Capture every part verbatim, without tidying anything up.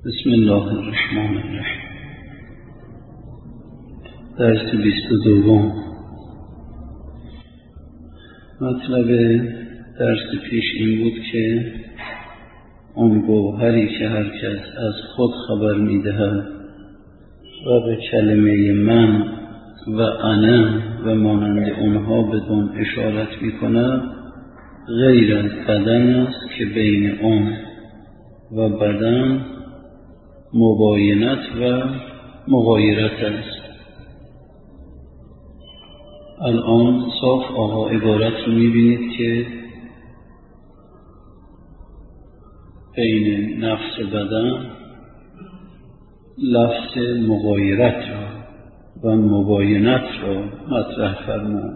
بسم الله الرحمن الرحیم. درس بیست و دوم. مطلب درس پیش این بود که اون گوهری که هر کس از خود خبر می‌دهد و به کلمه من و انا و مانند اونها بدون اشارت می‌کند، غیر از بدن است که بین اون و بدن مباینت و مغایرت است. الان صاف آقا عبارت رو میبینید که بین نفس بدن لفظ مغایرت را و مباینت را مطرح فرمود.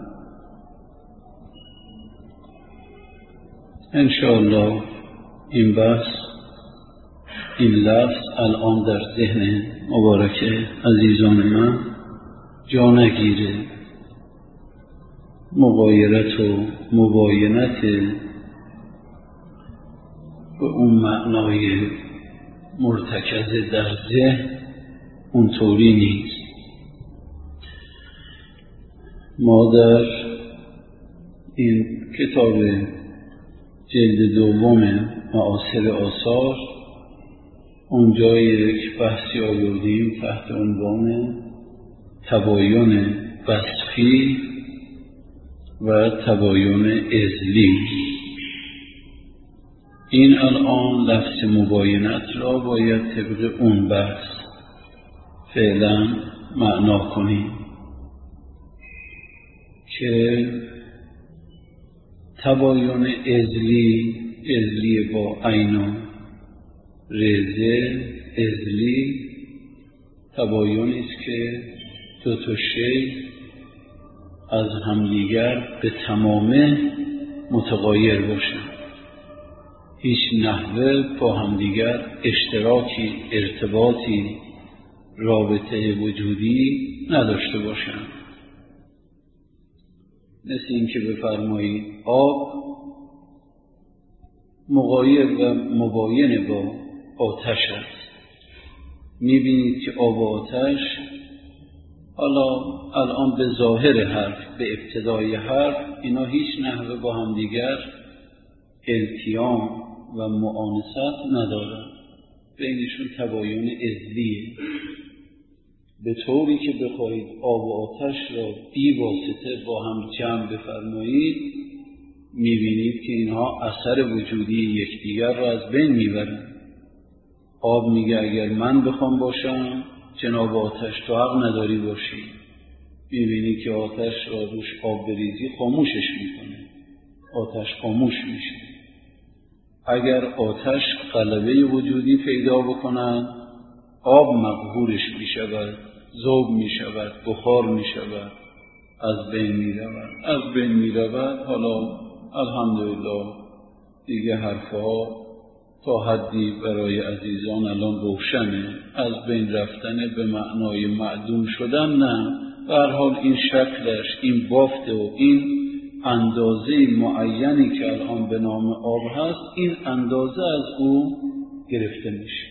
انشاءالله این بحث، این لفظ الان در ذهن مبارک عزیزان من جا نگیره. مغایرت و مباینت به اون معنای مرتکز در ذهن اونطوری نیست. ما در این کتاب جلد دوم معاصر آثار اونجا یک بحثی آوردیم تحت عنوان تباین وصفی و تباین عضلی. این الان لفظ مباینت را باید طبق اون بحث فعلا معنا کنیم که تباین عضلی، عضلی با عین و رزه، عضلی تباینی است که دو تا شی از همدیگر به تمامه متغایر باشند، هیچ نحوه با همدیگر اشتراکی، ارتباطی، رابطه وجودی نداشته باشند. مثل این که بفرمایید آب مغایر و مباین با آتش است. میبینید که آب و آتش حالا الان به ظاهر حرف، به ابتدای حرف، اینا هیچ نحوه با همدیگر التیام و معانست ندارن، بینشون تباین عضلیه، به طوری که بخواهید آب و آتش را بی واسطه با هم جمع بفرمایید میبینید که اینها اثر وجودی یکدیگر را از بین میبرن. آب میگه اگر من بخوام باشم جناب آتش تو حق نداری باشی. میبینی که آتش را روش آب بریزی خاموشش میکنه، آتش خاموش میشه. اگر آتش غلبه وجودی پیدا بکنن آب مقهورش میشود، ذوب میشود، بخار میشود، از بین میرود. از بین میرود حالا الحمدلله دیگه حرفها تا حدی برای عزیزان الان روشنه. از بین رفتن به معنای معدوم شدن نه، به هر حال این شکلش، این بافت و این اندازه معینی که الان به نام آب هست، این اندازه از او گرفته میشه.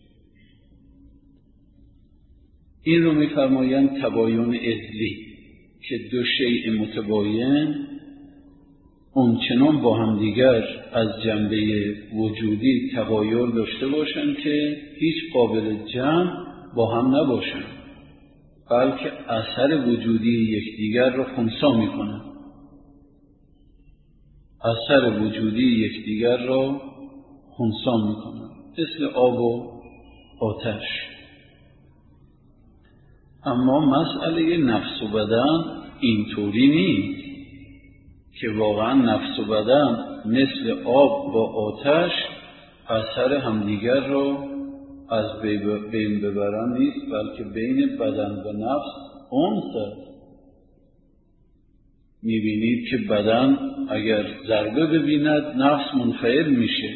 این رو میفرمایند تباین عضلی که دو شیء متباین اونچنان با هم دیگر از جنبه وجودی تغایر داشته باشند که هیچ قابل جمع با هم نباشند، بلکه اثر وجودی یکدیگر را خنثی میکنند، اثر وجودی یکدیگر را خنثی میکنند، مثل آب و آتش. اما مسئله نفس و بدن اینطوری نیست که واقعا نفس و بدن مثل آب با آتش اثر همدیگر را از بین ببرن نیست، بلکه بین بدن و نفس انس است. میبینید که بدن اگر ضربه ببیند نفس منفعل میشه،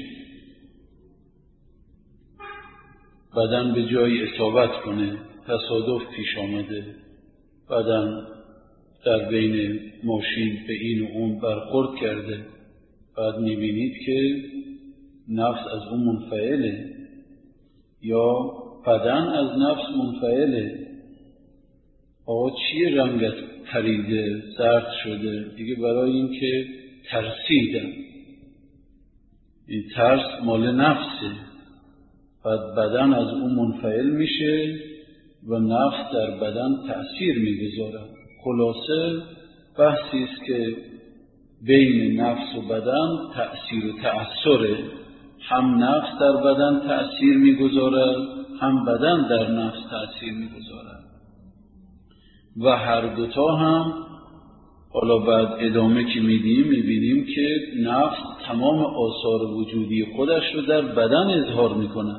بدن به جای اصابت کنه تصادف پیش آمده، بدن در بین ماشین به این و اون برخورد کرده، بعد میبینید که نفس از اون منفعله، یا بدن از نفس منفعله. آقا چیه رنگت پریده زرد شده؟ دیگه برای این که ترسیدم. این ترس مال نفسه، بعد بدن از اون منفعل میشه و نفس در بدن تأثیر میگذاره. خلاصه بحثی است که بین نفس و بدن تأثیر و تأثره. هم نفس در بدن تأثیر میگذاره، هم بدن در نفس تأثیر میگذاره و هر دوتا هم حالا بعد ادامه که میدیم میبینیم که نفس تمام آثار وجودی خودش رو در بدن اظهار میکنه.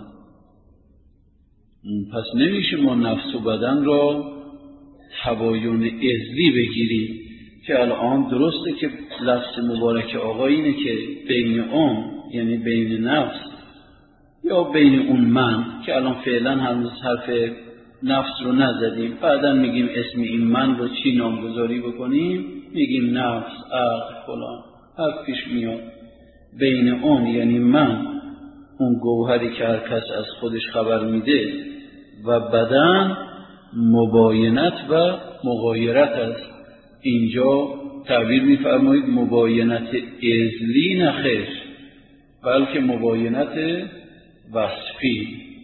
پس نمیشه ما نفس و بدن را تباین ازلی بگیریم که الان درسته که لفظ مبارک آقا اینه که بین اون، یعنی بین نفس یا بین اون من، که الان فعلا هنوز حرف نفس رو نزدیم، بعدا میگیم اسم این من رو چی نامگذاری بکنیم، میگیم نفس، عقل، فلان، هر پیش میاد. بین اون یعنی من، اون گوهری که هر کس از خودش خبر میده، و بدن مباینت و مغایرت است. اینجا تعبیر میفرمایید مباینت ازلی نخیر، بلکه مباینت وصفی.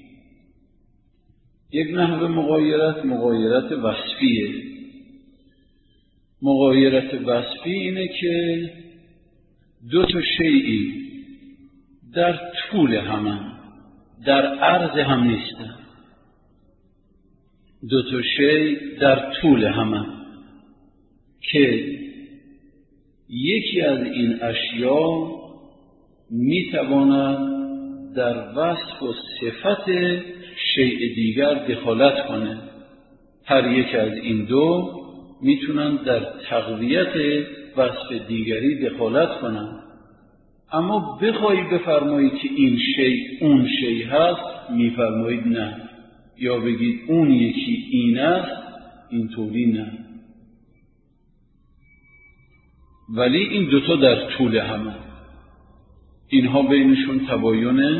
یک نحوه مغایرت مغایرت وصفیه. مغایرت وصفی اینه که دو تا شیئی در طول همن، در عرض هم نیستن. دو تا شی در طول همن که یکی از این اشیا میتواند در وصف و صفت شیء دیگر دخالت کنه. هر یک از این دو میتونن در تقویت وصف دیگری دخالت کنن. اما بخوایی بفرمایید که این شیء اون شیء هست، میفرمایید نه، یا بگید اون یکی این است، اینطوری نه. ولی این دوتا در طول همه، اینها بینشون تباین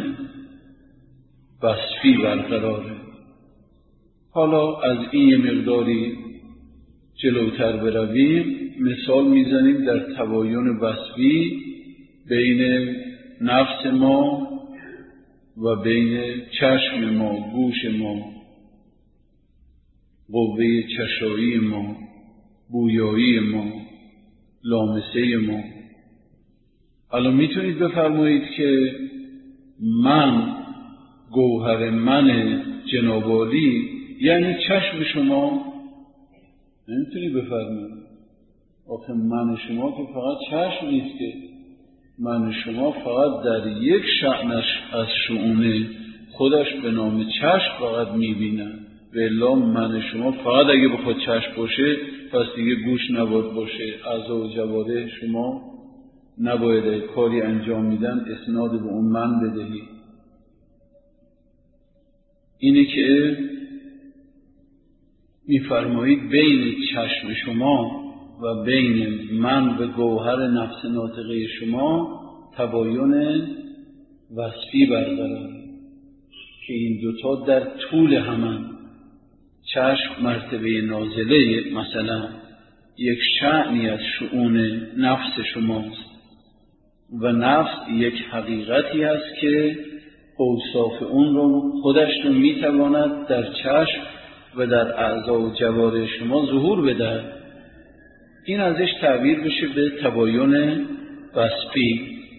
وصفی برقراره. حالا از این یه مقداری جلوتر برویم، مثال میزنیم در تباین وصفی بین نفس ما و بین چشم ما، گوش ما، قوه چشایی ما، بویایی ما، لامسه ما. الان میتونید بفرمایید که من، گوهر من جناب عالی یعنی چشم شما؟ نمیتونید بفرمایید. آخه من شما که فقط چشم نیست، که من شما فقط در یک شأنش از شؤون خودش به نام چشم فقط میبینن. و الا من شما فقط اگه بخواد چشم باشه پس دیگه گوش نباید باشه، اعضا و جوارح شما نباید کاری انجام میدن اسناد به اون من بدهی. اینه که میفرمایید بین چشم شما و بین من و گوهر نفس ناطقه شما تباین وصفی برقرار که این دوتا در طول همن. چشم مرتبه نازله، مثلا یک شأنی از شؤون نفس شماست و نفس یک حقیقتی است که اوصاف اون رو خودش رو میتواند در چشم و در اعضا و جوارح شما ظهور بده. این ازش تعبیر بشه به تباین وصفی.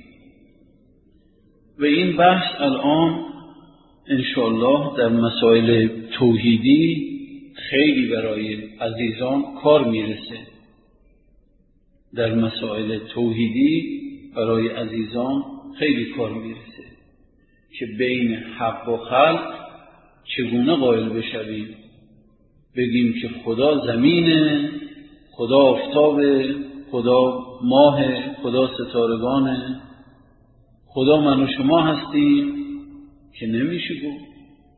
و این بحث الان انشاءالله در مسائل توحیدی خیلی برای عزیزان کار میرسه. در مسائل توحیدی برای عزیزان خیلی کار میرسه که بین حق و خلق چگونه قائل بشویم. بگیم که خدا زمینه، خدا آفتابه، خدا ماه، خدا ستارگانه، خدا من و شما هستیم، که نمیشه گفت.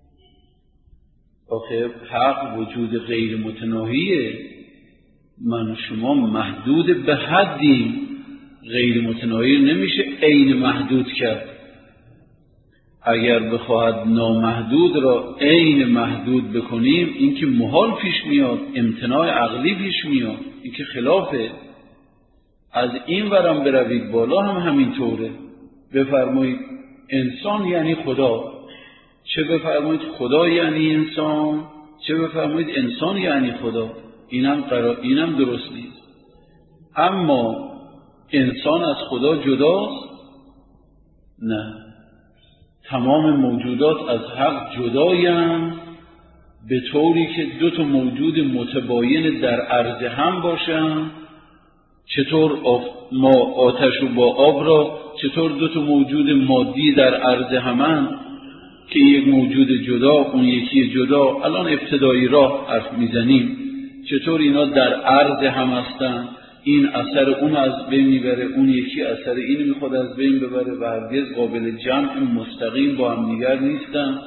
آخه حق وجود غیر متناهیه، من و شما محدود به حدیم، غیر متناهی نمیشه عین محدود کرد. اگر بخواهد نامحدود را عین محدود بکنیم، این که محال پیش میاد، امتناع عقلی پیش میاد، این که خلافه. از این ورم بروید بالا هم همینطوره. بفرمایید انسان یعنی خدا، چه بفرمایید خدا یعنی انسان، چه بفرمایید انسان یعنی خدا، اینم قرار اینم درست نیست. اما انسان از خدا جداست؟ نه، تمام موجودات از حق جدایند، به طوری که دو تا موجود متباین در عرض هم باشند. چطور ما آتش و با آب را، چطور دو تا موجود مادی در عرض همند که یک موجود جدا اون یکی جدا، الان ابتدایی راه حرف میزنیم، چطور اینا در عرض هم هستند، این اثر اون از بین میبره، اون یکی اثر این میخواد از بین ببره و هرگز قابل جمع مستقیم با هم دیگر نیستن.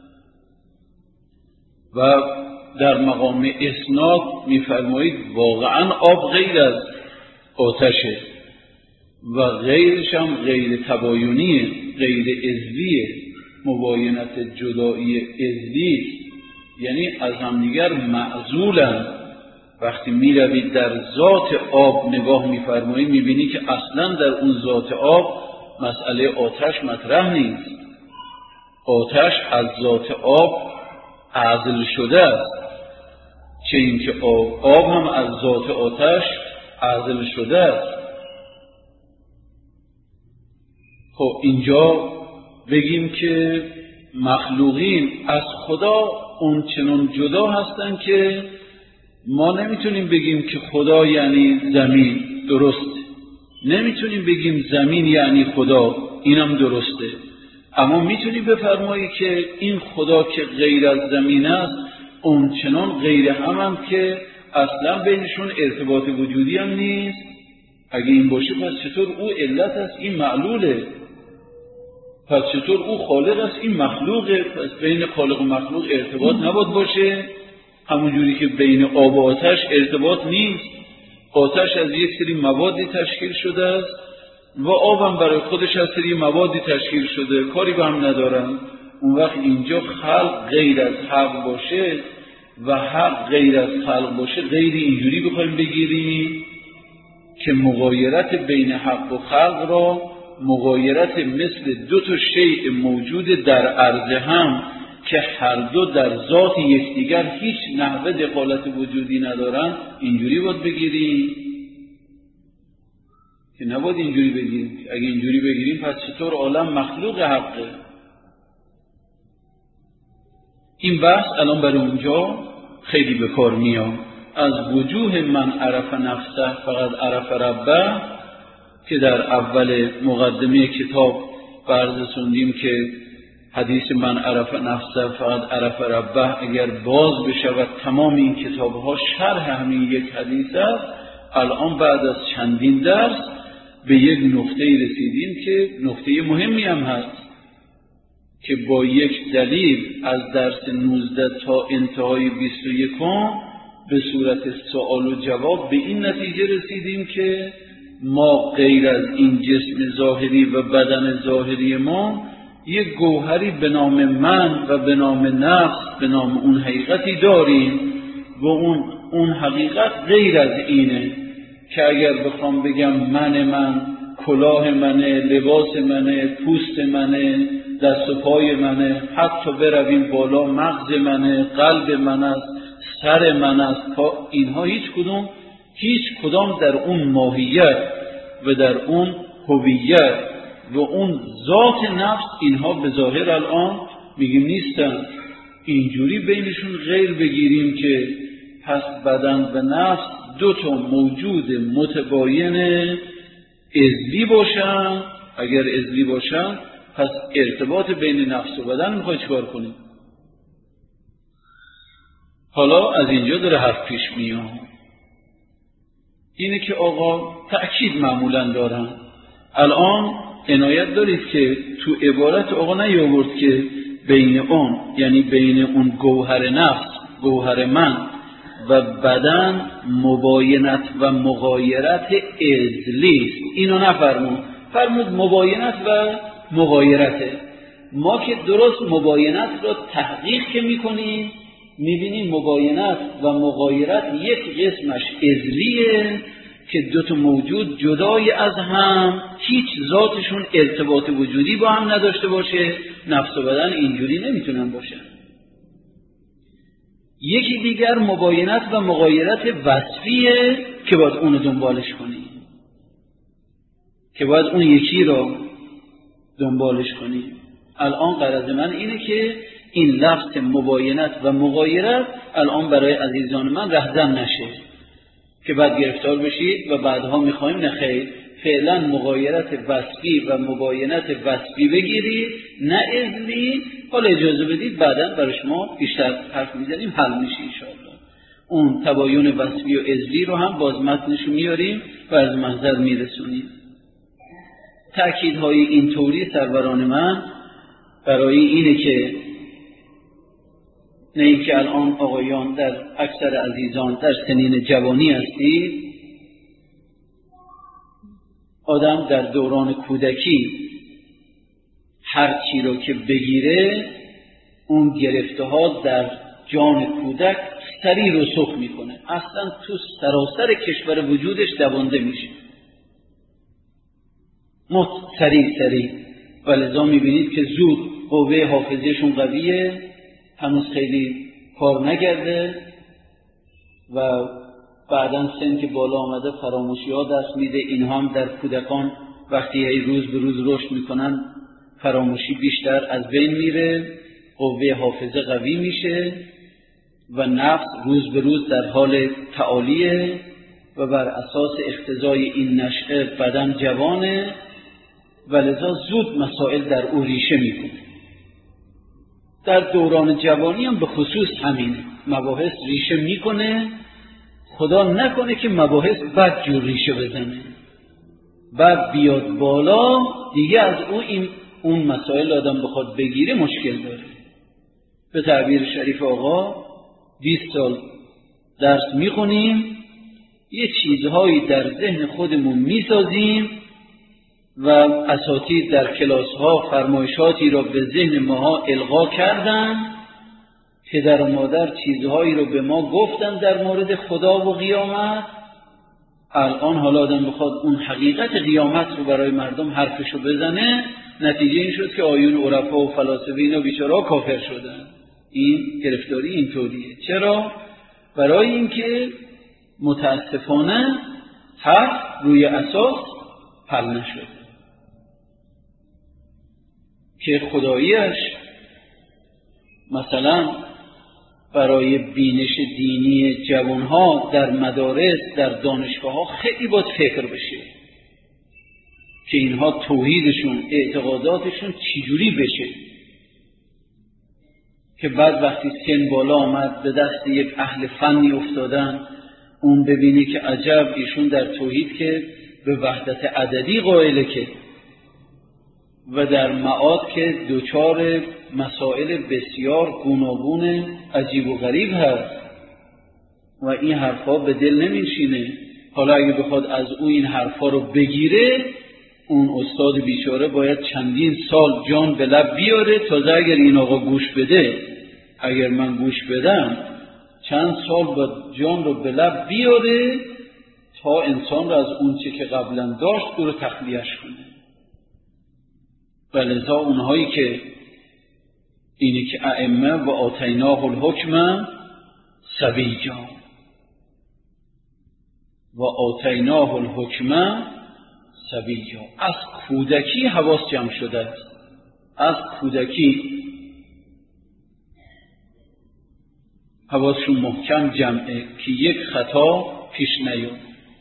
و در مقام اسناد میفرمایید واقعا آب غیر از آتشه و غیرش هم غیر تباینیه، غیر عضویه، مباینت جدایی عضوی، یعنی از همدیگر معزولن. وقتی می روید در ذات آب نگاه می فرمایید می بینی که اصلا در اون ذات آب مسئله آتش مطرح نیست. آتش از ذات آب عزل شده است، چه اینکه آب, آب هم از ذات آتش عزل شده است. خب اینجا بگیم که مخلوقین از خدا اون چنان جدا هستن که ما نمیتونیم بگیم که خدا یعنی زمین، درسته، نمیتونیم بگیم زمین یعنی خدا، اینم درسته، اما میتونیم بفرمایی که این خدا که غیر از زمین است اون چنان غیر هم هم که اصلا بینشون ارتباط وجودی هم نیست. اگه این باشه پس چطور او علت است این معلوله؟ پس چطور او خالق است این مخلوقه؟ پس بین خالق و مخلوق ارتباط نباید باشه؟ همون جوری که بین آب و آتش ارتباط نیست. آتش از یک سری موادی تشکیل شده است و آب هم برای خودش از سری موادی تشکیل شده، کاری به هم ندارن. اون وقت اینجا خلق غیر از حق باشه و حق غیر از خلق باشه، غیر اینجوری بخوایم بگیریم که مغایرت بین حق و خلق را مغایرت مثل دو تا شیء موجود در عرض هم که هر دو در ذات یکدیگر هیچ نحوه دخالت وجودی ندارن اینجوری باید بگیریم که نباید اینجوری بگیریم. اگه اینجوری بگیریم پس چطور عالم مخلوق حقه؟ این بحث الان برای اونجا خیلی به کار میاد. از وجوه من عرف نفسه فقط عرف ربه که در اول مقدمه کتاب برز سندیم که حدیث من عرف نفسه فقط عرف ربه اگر باز بشود تمام این کتاب ها شرح همین یک حدیث است. الان بعد از چندین درس به یک نقطه رسیدیم که نقطه مهمی هم هست که با یک دلیل از درس نوزده تا انتهای بیست و یک به صورت سوال و جواب به این نتیجه رسیدیم که ما غیر از این جسم ظاهری و بدن ظاهری ما یک گوهری به نام من و به نام نفس، به نام اون حقیقتی داریم و اون اون حقیقت غیر از اینه که اگر بخوام بگم من من کلاه منه، لباس منه، پوست منه، دست و پای منه، حتی برویم بالا مغز منه، قلب من است، سر من است، اینها هیچ کدوم هیچ کدام در اون ماهیت و در اون هویت و اون ذات نفس اینها به ظاهر الان میگیم نیستن. اینجوری بینشون غیر بگیریم که پس بدن و نفس دو تا موجود متباین عضوی باشن. اگر عضوی باشن پس ارتباط بین نفس و بدن میخوای چیکار کنیم؟ حالا از اینجا داره حرف پیش میاد، اینه که آقا تأکید معمولا دارن. الان عنایت دارید که تو عبارت آقا نیاورد که بین اون، یعنی بین اون گوهر نفس، گوهر من و بدن مباینت و مغایرت عضوی است. اینو نفرمود، فرمود مباینت و مغایرته. ما که درست مباینت رو تحقیق که میکنیم میبینیم مباینت و مغایرت یک قسمش ازلیه که دو تا موجود جدای از هم هیچ ذاتشون ارتباط وجودی با هم نداشته باشه، نفس و بدن اینجوری نمیتونن باشن. یکی دیگر مباینت و مغایرت وصفیه که باید اونو دنبالش کنیم، که باید اون یکی رو دنبالش کنیم. الان غرض من اینه که این لفظ مباینت و مغایرت الان برای عزیزان من رهزن نشه که بعد گرفتار بشید و بعدها میخوایم نخیر. فعلا مغایرت وصفی و مباینت وصفی بگیرید، نه ازلی. حالا اجازه بدید بعدا برای شما بیشتر حرف میزنیم، حل میشه انشاءالله. اون تباین وصفی و ازلی رو هم باز متنشو میاریم و از محضر میرسونیم. تأکیدهای اینطوری سروران من برای اینه که نه اینکه الان آقایان در اکثر عزیزان در سنین جوانی هستید، آدم در دوران کودکی هر چی رو که بگیره اون گرفته ها در جان کودک سریع رسوخ میکنه، اصلا تو سراسر کشور وجودش دوانده میشه مت سریع سریع. و لذا میبینید که زود قوه حافظهشون قویه، هنوز خیلی کار نگرده و بعداً سن که بالا آمده فراموشی ها دست میده. اینها هم در کودکان وقتی ای روز به روز رشد میکنن فراموشی بیشتر از بین میره، قوه حافظه قوی میشه و نفس روز به روز در حال تعالیه و بر اساس اقتضای این نشأه بدن جوانه و لذا زود مسائل در او ریشه میکنه. در دوران جوانی هم به خصوص همین مباحث ریشه میکنه. خدا نکنه که مباحث بد جور ریشه بزنه، بعد بیاد بالا دیگه از او این اون مسائل آدم بخواد بگیره مشکل داره. به تعبیر شریف آقا بیست سال درس میخونیم، یه چیزهایی در ذهن خودمون میسازیم و اساتید در کلاس ها فرمایشاتی را به ذهن ماها القا کردن، پدر و مادر چیزهایی رو به ما گفتن در مورد خدا و قیامت. الان حالا آدم بخواد اون حقیقت قیامت رو برای مردم حرفشو بزنه، نتیجه این شد که آیون عرفا و فلاسفه اینا بیچاره‌ها کافر شدن. این گرفتاری اینطوریه. چرا؟ برای اینکه متاسفانه حرف روی اساس حل نشد که خداییش مثلا برای بینش دینی جوانها در مدارس در دانشگاه‌ها خیلی باید فکر بشه که اینها توحیدشون اعتقاداتشون چجوری بشه، که بعد وقتی سن بالا آمد به دست یک اهل فنی افتادن، اون ببینه که عجب ایشون در توحید که به وحدت عددی قائله که و در معاد که دوچار مسائل بسیار گوناگون عجیب و غریب هست و این حرفا به دل نمیشینه. حالا اگه بخواد از او این حرفا رو بگیره، اون استاد بیچاره باید چندین سال جان به لب بیاره تازه اگر این آقا گوش بده، اگر من گوش بدم چند سال باید جان رو به لب بیاره تا انسان رو از اون چه که قبلا داشت او رو تخلیه‌اش کنه. ولذا اونهایی که اینی که ائمه و آتیناه الحکم صبیّا و آتیناه الحکم صبیّا، از کودکی حواس جمع شده است، از کودکی حواسشون محکم جمعه که یک خطا پیش نیاد.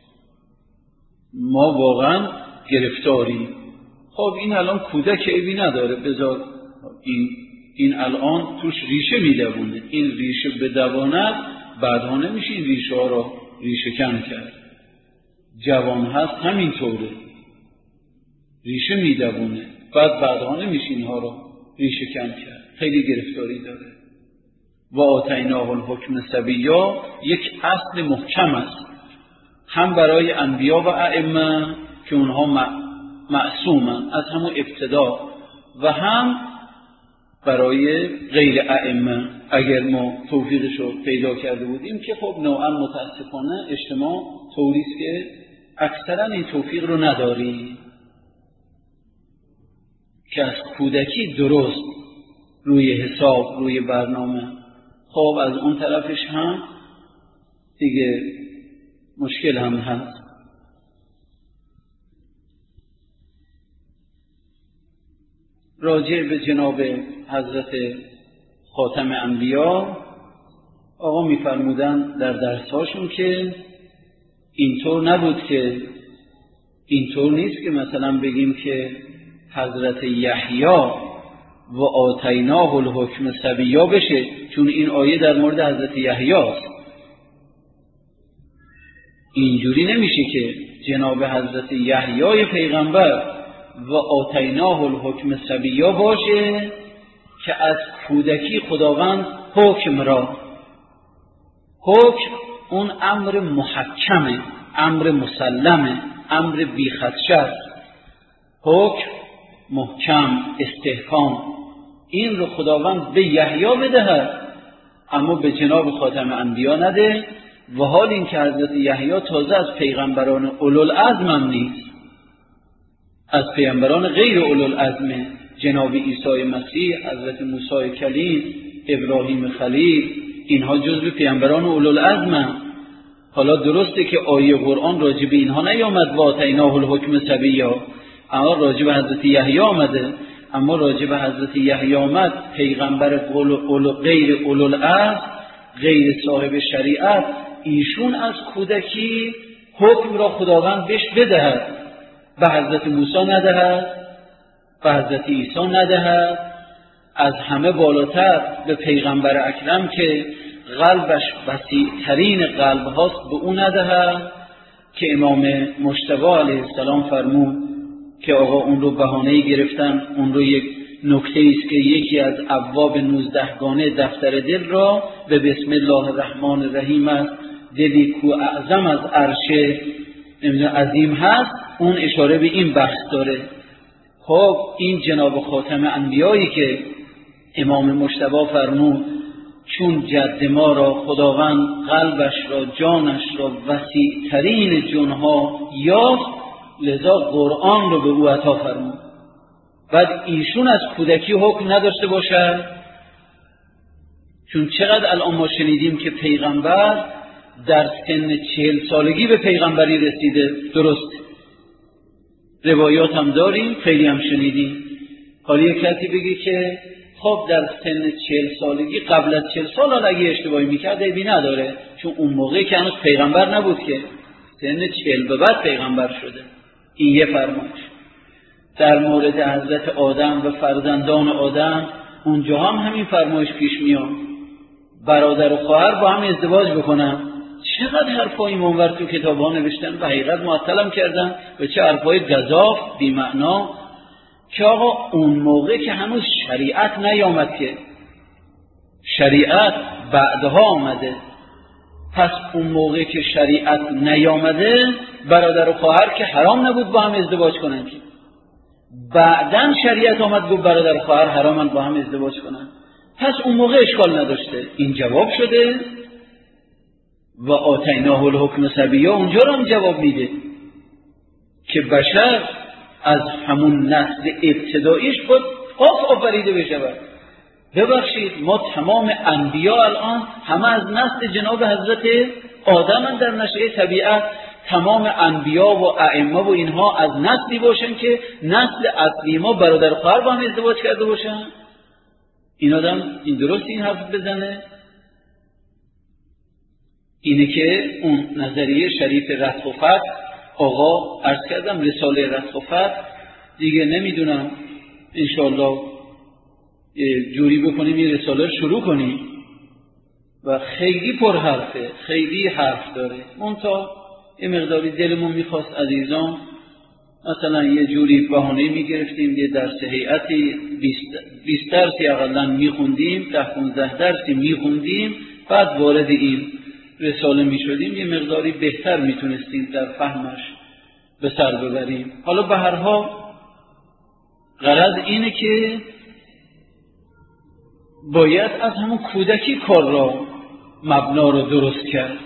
ما واقعا گرفتاریم. خب این الان کودک عیبی نداره، بذار این این الان توش ریشه میدوونه، این ریشه بدواند بعدها نمیشه این ریشه ها را ریشه کن کرد. جوان هست همینطوره، ریشه میدوونه بعد بعدها نمیشه اینها را ریشه کن کرد، خیلی گرفتاری داره. و آتیناه الحکم صبیّا یک اصل محکم است، هم برای انبیا و ائمه که اونها معصومن از همون ابتدا و هم برای غیر ائمه اگر ما توفیقش رو پیدا کرده بودیم که خب نوعا متاسفانه اجتماع طوریست که اکثرا این توفیق رو نداری که از کودکی درست روی حساب روی برنامه. خب از اون طرفش هم دیگه مشکل هم هست. راجع به جناب حضرت خاتم انبیا آقا می‌فرمودن در درس‌هاشون که اینطور نبود، که اینطور نیست که مثلا بگیم که حضرت یحیی و آتیناه الحکم صبیا بشه، چون این آیه در مورد حضرت یحیی است. اینجوری نمیشه که جناب حضرت یحیی پیغمبر و آتیناه الحکم صبیا باشه که از کودکی خداوند حکم را، حکم اون امر محکمه، امر مسلمه، امر بیخدشه، حکم محکم استحکام، این رو خداوند به یحیی بدهد اما به جناب خاتم انبیا نده. و حال این که حضرت یحیی تازه از پیغمبران اولوالعزم هم نیست، از پیغمبران غیر اولوالعزم، جناب عیسی مسیح، حضرت موسی کلیم، ابراهیم خلیل، اینها جزو پیغمبران اولوالعزم هم. حالا درسته که آیه قرآن راجع به اینها نیامد و آتیناه الحکم صبیا، اما راجع به حضرت یحیی آمده. اما راجع به حضرت یحیی آمد پیغمبر غیر اولوالعزم، غیر صاحب شریعت، ایشون از کودکی حکم را خداوند بهش بدهد، به حضرت موسی ندهد، به حضرت عیسی ندهد، از همه بالاتر به پیغمبر اکرم که قلبش وسیع ترین قلب هاست به اون ندهد، که امام مجتبی علیه السلام فرمود که آقا اون رو بهانه‌ای گرفتن، اون رو یک نکته است که یکی از ابواب نوزدهگانه دفتر دل را به بسم الله الرحمن الرحیم است، دلی کو اعظم از عرش عظیم هست، اون اشاره به این بحث داره. خب این جناب خاتم انبیایی که امام مجتبی فرمود چون جد ما را خداوند قلبش را جانش را وسیع ترین جنها یافت، لذا قرآن رو به او عطا فرمود. بعد ایشون از کودکی حکم نداشته باشد، چون چقدر الان ما شنیدیم که پیغمبر در سن چهل سالگی به پیغمبری رسیده. درست روایات هم داریم، خیلی هم شنیدیم. حالا یک کسی بگی که خب در سن چهل سالگی، قبل از چهل سال اگه اشتباهی میکرد عیبی نداره، چون اون موقعی که هنوز پیغمبر نبود، که سن چهل به بعد پیغمبر شده. این یه فرمایش. در مورد حضرت آدم و فرزندان آدم اونجا هم همین فرمایش پیش میاد، برادر و خواهر با هم ازدواج بکنن. چقدر حرفای منور تو کتاب ها نوشتن و حقیقت معطلم کردن و چه حرفای گزاف بی معنا، که آقا اون موقع که هنوز شریعت نیامد، که شریعت بعدها آمده. پس اون موقع که شریعت نیامده برادر و خواهر که حرام نبود با هم ازدواج کنن، که بعدن شریعت آمد گفت برادر و خواهر حرامن با هم ازدواج کنن. پس اون موقع اشکال نداشته. این جواب شده و آتیناه الحکم صبیا اونجا رو هم جواب میده که بشر از همون نسل ابتداییش خود پاک آفریده بشود. ببخشید ما تمام انبیا الان همه از نسل جناب حضرت آدم در نشأه طبیعت. تمام انبیا و ائمه و اینها از نسلی باشن که نسل اصلی ما برادر و خواهر با هم ازدواج کرده باشن. این آدم این درست این حرف بزنه؟ اینه که اون نظریه شریف رتق و فتح، آقا عرض کردم رساله رتق و فتح دیگه نمیدونم انشاءالله جوری بکنیم این رساله رو شروع کنیم و خیلی پر حرفه، خیلی حرف داره. منتها یه مقداری دلمون میخواست عزیزان مثلا یه جوری بهانه میگرفتیم، یه درس هیئتی بیست درسی اقلا میخوندیم، ده پانزده درسی میخوندیم، بعد وارد این رساله میشدیم، یه مقداری بهتر میتونستیم در فهمش به سر ببریم. حالا به هر حال غرض اینه که باید از همون کودکی کار را مبنا را درست کرد.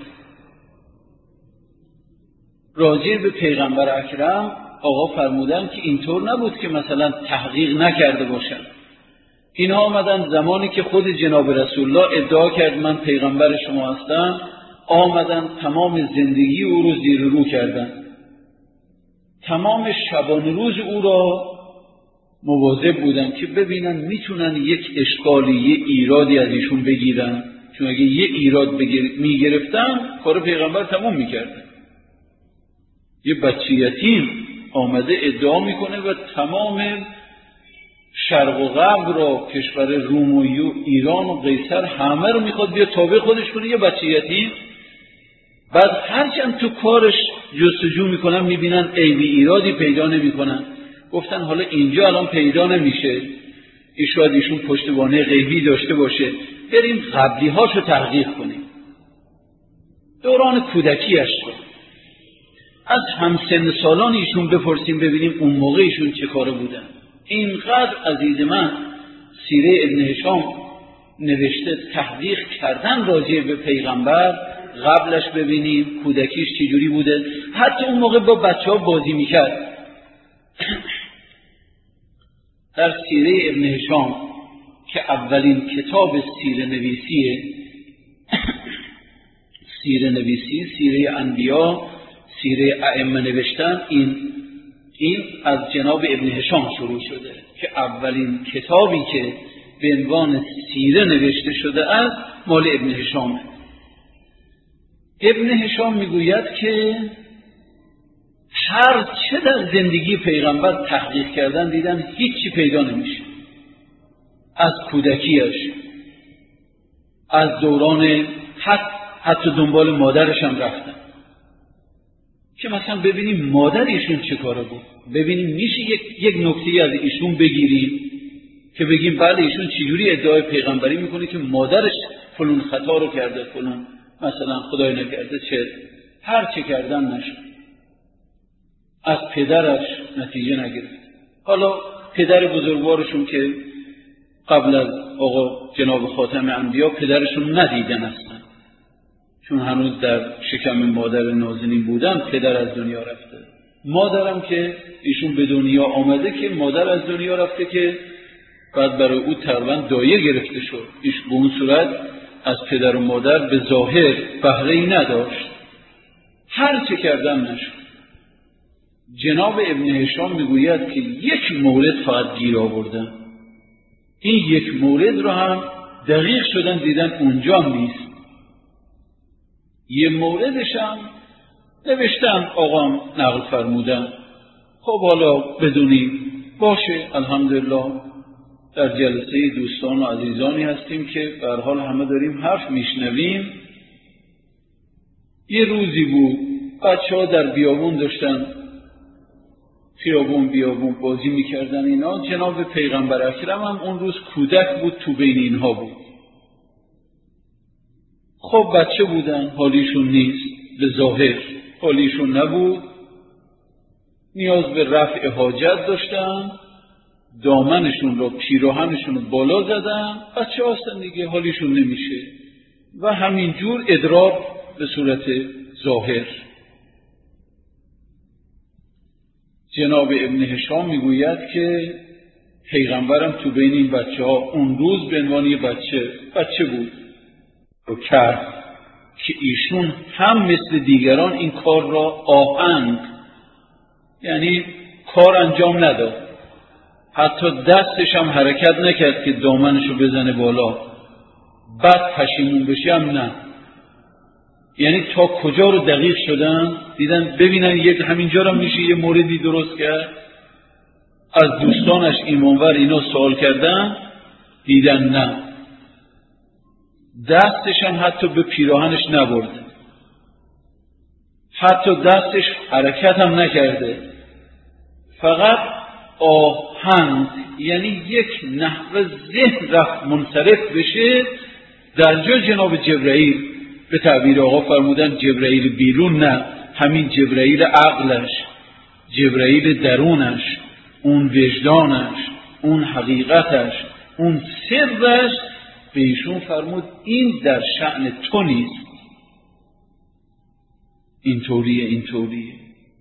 راجع به پیغمبر اکرم آقا فرمودن که اینطور نبود که مثلا تحقیق نکرده باشن. اینا آمدن زمانی که خود جناب رسول الله ادعا کرد من پیغمبر شما هستم، آمدن تمام زندگی او رو زیر رو کردن، تمام شبانه روز او را مواظب بودن که ببینن میتونن یک اشکالی، یک ایرادی از ایشون بگیرن، چون اگه یک ایراد میگرفتن کار پیغمبر تموم میکردن. یه بچه یتیم آمده ادعا میکنه و تمام شرق و غرب را، کشور روم و ایران و قیصر همه رو میخواد بیا تابع خودش کنه. یه بچه یتیم بعد هرچند تو کارش جستجو میکنن میبینن عیبی ایرادی پیدا نمیکنن. گفتن حالا اینجا الان پیدا نمیشه، شاید ایشون پشتوانه غیبی داشته باشه، بریم قبلی هاشو تحقیق کنیم. دوران کودکیش رو از همسن سالان ایشون بپرسیم ببینیم اون موقع ایشون چه کاره بودن. اینقدر عزیز من سیره ابن هشام نوشته تحقیق کردن راجع به پیغمبر، قبلش ببینیم کودکیش چجوری بوده، حتی اون موقع با بچه ها بازی میکرد. در سیره ابن هشام که اولین کتاب سیره نویسیه، سیره نویسی، سیره انبیا، سیره ائمه نوشتن، این این از جناب ابن هشام شروع شده که اولین کتابی که به عنوان سیره نوشته شده از مال ابن هشامه. ابن هشام میگوید که هر چه در زندگی پیغمبر تحقیق کردن دیدن هیچی پیدا نمیشه. از کودکیش، از دوران حتی, حتی دنبال مادرش هم رفتن که مثلا ببینیم مادر ایشون چه کاره بود، ببینیم میشه یک, یک نکته از ایشون بگیریم که بگیم بله ایشون چجوری ادعای پیغمبری میکنه که مادرش فلان خطا رو کرده، فلان مثلا خدای نکرده چه هر چه کردن نشد. از پدرش نتیجه نگرفت. حالا پدر بزرگوارشون که قبل از آقا جناب خاتم انبیا پدرشون ندیدن هستن، چون هنوز در شکم مادر نازنین بودن پدر از دنیا رفته. مادرم که ایشون به دنیا آمده که مادر از دنیا رفته که بعد برای او تقریبا دایه گرفته شد. ایش به اون صورت از پدر و مادر به ظاهر بهره‌ای نداشت، هر چه کردن نشد. جناب ابن هشام میگوید که یک مورد فقط گیر آوردن، این یک مورد رو هم دقیق شدن دیدن اونجا هم نیست. یه موردش هم نوشتن آقام نقل فرمودن. خب حالا بدونیم باشه، الحمدلله در جلسه دوستان و عزیزانی هستیم که به هر حال همه داریم حرف میشنویم. یه روزی بود بچه ها در بیابون داشتن خیابون بیابون بازی میکردن اینا. جناب پیغمبر اکرم هم اون روز کودک بود، تو بین اینها بود. خب بچه بودن، حالیشون نیست، به ظاهر حالیشون نبود، نیاز به رفع حاجت داشتن، دامنشون رو پیراهنشون رو بالا زدن، بچه هستن دیگه حالیشون نمیشه و همینجور ادرار به صورت ظاهر. جناب ابن هشام میگوید که پیغمبرم تو بین این بچه ها اون روز به عنوان بچه بچه بود رو کرد که ایشون هم مثل دیگران این کار را آهنگ، یعنی کار انجام نداد، حتی دستش هم حرکت نکرد که دامنشو بزنه بالا، بعد پشیمون بشه هم نه. یعنی تا کجا رو دقیق شدن دیدن ببینن یک همینجا رو میشه یه موردی درست کرد. از دوستانش ایمانور اینا سوال کردن دیدن نه، دستش هم حتی به پیراهنش نبرده، حتی دستش حرکت هم نکرده، فقط آهنگ، یعنی یک نحوه ذهن رفت منصرف بشه. در جا جناب جبرائیل به تعبیر آقا فرمودن جبرائیل بیرون نه، همین جبرائیل عقلش، جبرائیل درونش، اون وجدانش، اون حقیقتش، اون سرش به ایشون فرمود این در شأن تو نیست، اینطوریه اینطوریه.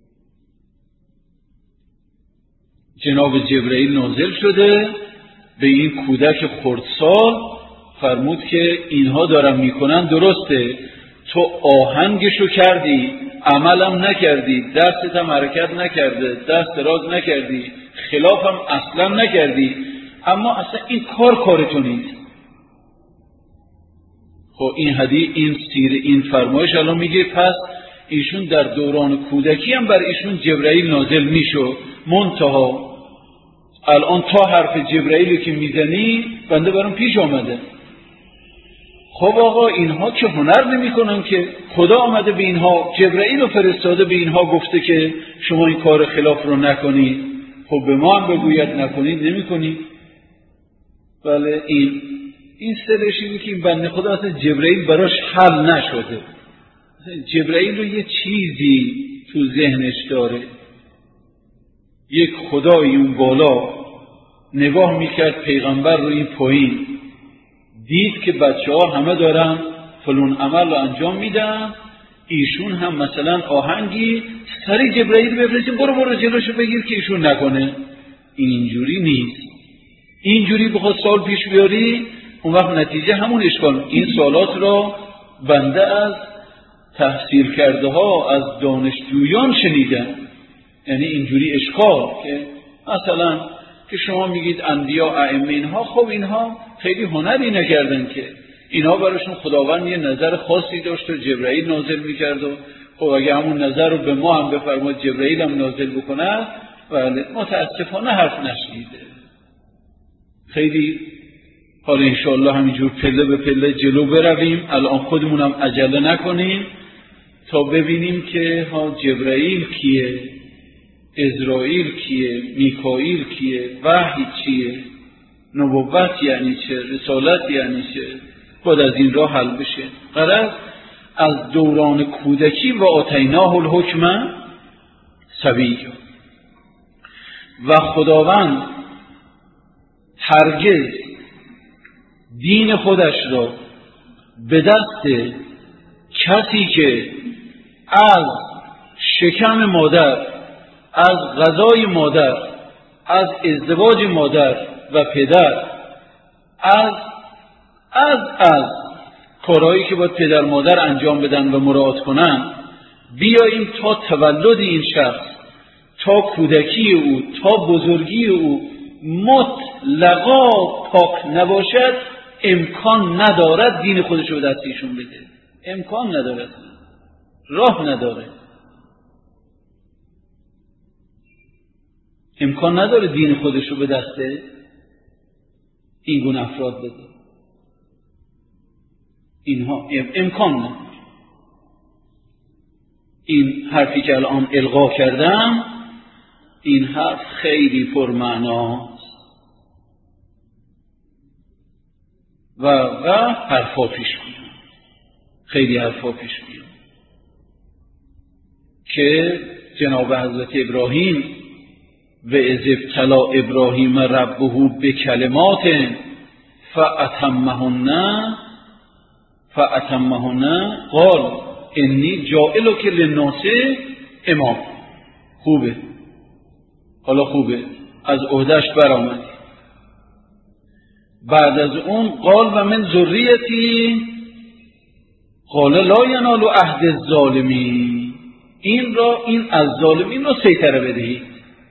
جناب جبرئیل نازل شده به این کودک خردسال فرمود که اینها دارن میکنن درسته، تو آهنگشو کردی عملم نکردی، دستت هم حرکت نکرده، دست دراز نکردی، خلافم اصلا نکردی، اما اصلا این کار کارتو نیست. خب این حدیث این سیر این فرمایش الان میگه پس ایشون در دوران کودکی هم بر ایشون جبرئیل نازل میشد، منتها الان تا حرف جبرئیلی که میزنی بنده برام پیش آمده. خب آقا اینها که هنر نمی کنن که خدا آمده به اینها، جبرئیل رو فرستاده به اینها گفته که شما این کار خلاف رو نکنید، خب به ما هم بگوید نکنید، نمی کنید. بله این این سرش اینه که این بنده خدا اصلا جبرئیل براش حل نشده. جبرئیل رو یه چیزی تو ذهنش داره، یک خدایی اون بالا نگاه میکرد پیغمبر رو این پایین، دید که بچه ها همه دارن فلون عمل رو انجام میدن، ایشون هم مثلا آهنگی سری جبرئیل بفرستیم برو برو جلوشو بگیر که ایشون نکنه. اینجوری نیست. اینجوری بخواد سال پیش بیاری اون وقت نتیجه همون اشکال. این سوالات را بنده از تحصیل کرده ها از دانشجویان شنیدم، یعنی اینجوری اشکال که مثلا که شما میگید انبیا ائمه اینها، خب اینها خیلی هنری نکردن که اینها براشون خداوند یه نظر خاصی داشت و جبرئیل نازل میکرد و خب اگه همون نظر رو به ما هم بفرماد جبرئیل هم نازل بکنه، ولی متاسفانه حرف نشنیده. خیلی حالا انشاءالله همینجور پله به پله جلو برویم، الان خودمون هم عجله نکنیم تا ببینیم که ها جبرئیل کیه، عزرائیل کیه، میکائیل کیه، وحی چیه، نبوت یعنی چه، رسالت یعنی چه، باید از این راه حل بشه. غرض از دوران کودکی و آتیناه الحکم صبیا، و خداوند هرگز دین خودش را به دست کسی که از شکم مادر، از غذای مادر، از ازدواج مادر و پدر، از از از کارهایی که باید پدر مادر انجام بدن و مراعات کنن، بیاییم تا تولد این شخص، تا کودکی او، تا بزرگی او مطلقا پاک نباشد، امکان ندارد دین خودش رو به دست ایشون بده. امکان ندارد، راه نداره، امکان نداره دین خودش رو به دست این گونه افراد بده. اینها امکان نداره. این حرفی که الان القا کردم، این حرف خیلی پرمعناست و و حرفا پیش میاد، خیلی حرفا پیش میاد که جناب حضرت ابراهیم و اذ ابتلی ابراهیم ربه بکلمات فاتمهن فاتمهن قال انی جاعلک للناس امام. خوبه، حالا خوبه، از عهدهش برآمد. بعد از اون قال و من ذریتی قال لا ینال عهد الظالمین، این را این از ظالمین را سیطره بدهید.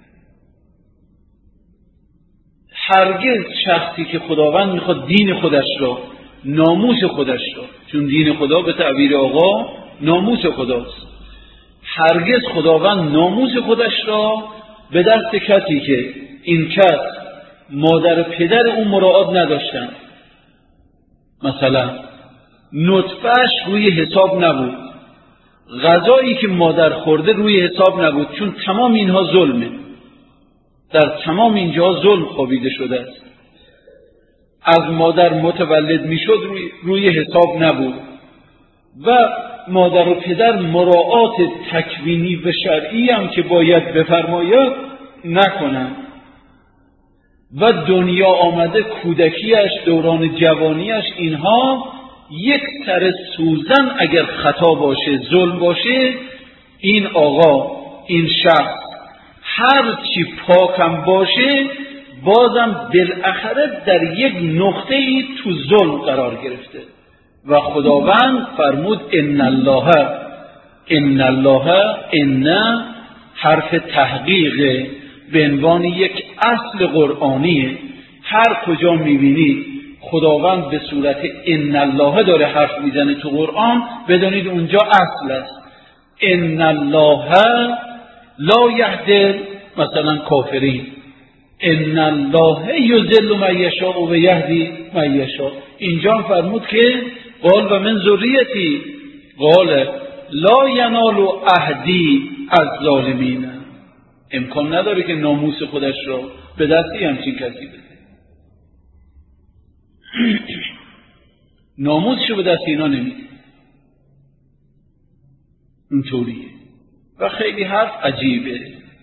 هرگز شخصی که خداوند میخواد دین خودش را، ناموس خودش را، چون دین خدا به تعبیر آقا ناموس خداست، هرگز خداوند ناموس خودش را به دست کسی که این کس مادر پدر اون مراعات نداشتن، مثلا نطفهش روی حساب نبود، غذایی که مادر خورده روی حساب نبود، چون تمام اینها ظلمه، در تمام اینجا ظلم خوابیده شده است. از مادر متولد میشد روی, روی حساب نبود و مادر و پدر مراعات تکوینی و شرعی هم که باید بفرماید نکنند. و دنیا آمده، کودکیش، دوران جوانیش، اینها یک تر سوزن اگر خطا باشه، ظلم باشه، این آقا، این شخص هر چی پاکم باشه بازم بالاخره در یک نقطه ای تو ظلم قرار گرفته. و خداوند فرمود ان الله، ان الله، ان حرف تحقیق به عنوان یک اصل قرآنیه. هر کجا میبینید خداوند به صورت ان الله داره حرف میزنه تو قرآن، بدانید اونجا اصل است. ان الله لا یهدی مثلا کافرین، ان الله یضل من یشاء و یهدی من یشاء. اینجا فرمود که قال و من ذریتی، قال لا ینال عهدی الظالمین. امکان نداره که ناموس خودش را به دستی همچین کسی بده، ناموسشو به دست اینا نمیده. اینطوریه و خیلی حرف عجیبه.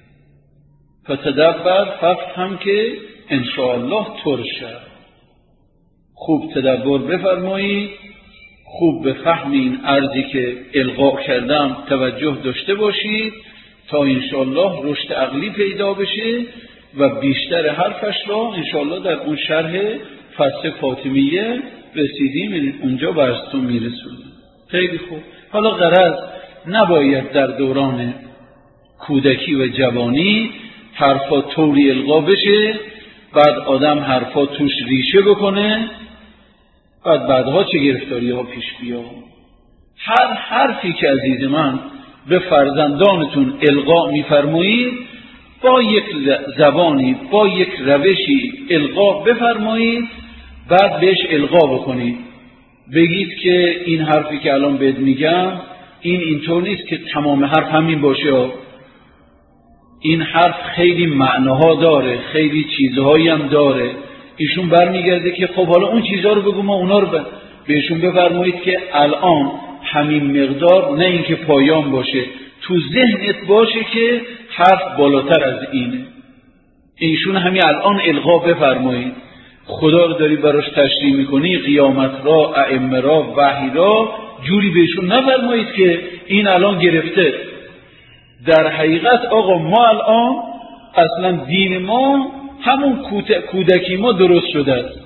فتدبر، ففهم که انشاءالله ترشد. خوب تدبر بفرمایید، خوب به فهم این عرضی که القا کردم توجه داشته باشید تا انشاءالله رشد عقلی پیدا بشه و بیشتر حرفش را انشاءالله در اون شرح فصل فاطمیه رسیدیم، اونجا برستون میرسونیم. خیلی خوب. حالا غرض نباید در دوران کودکی و جوانی حرفا طوری القا بشه بعد آدم حرفا توش ریشه بکنه بعد بعدها چه گرفتاری ها پیش بیا. هر حرفی که عزیز من به فرزندانتون القا میفرمایید با یک زبانی، با یک روشی القا بفرمایید، بعد بهش القا بکنید، بگید که این حرفی که الان بهت میگم این اینطور نیست که تمام حرف همین باشه، این حرف خیلی معناها داره، خیلی چیزهایی هم داره. ایشون برمیگرده که خب حالا اون چیزها رو بگو، ما اونا رو ب... بهشون بفرمایید که الان همین مقدار، نه اینکه پایان باشه، تو ذهنت باشه که حرف بالاتر از اینه. ایشون همین الان القا بفرمایید. خدا رو داری براش تشریح میکنی، قیامت را، ائمه را، وحی را، جوری بهشون نفرمایید که این الان گرفته. در حقیقت آقا ما الان اصلا دین ما همون کودکی ما درست شده است.